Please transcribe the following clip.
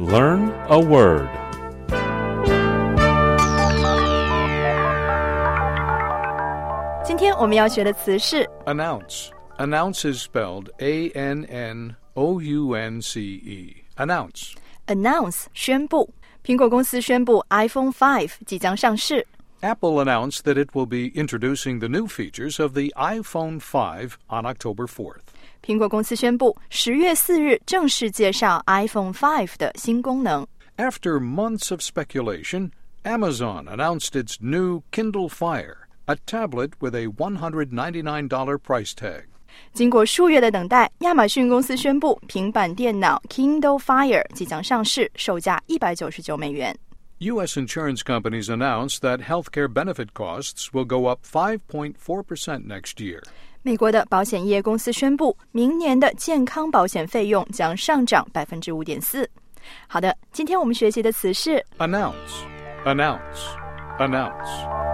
Learn a word. 今天我们要学的词是 Announce. Announce is spelled A-N-N-O-U-N-C-E. Announce. announce 宣布，苹果公司宣布 iPhone 5即将上市。 Apple announced that it will be introducing the new features of the iPhone 5 on October 4th. 苹果公司宣布10月4日正式介绍 iPhone 5的新功能。 After months of speculation, Amazon announced its new Kindle Fire, a tablet with a $199 price tag. 经过数月的等待，亚马逊公司宣布平板电脑 Kindle Fire 即将上市，售价$199。 U.S. insurance companies announced that healthcare benefit costs will go up 5.4% next year. 美国的保险业公司宣布，明年的健康保险费用将上涨 5.4%。好的，今天我们学习的词是 Announce. Announce. Announce.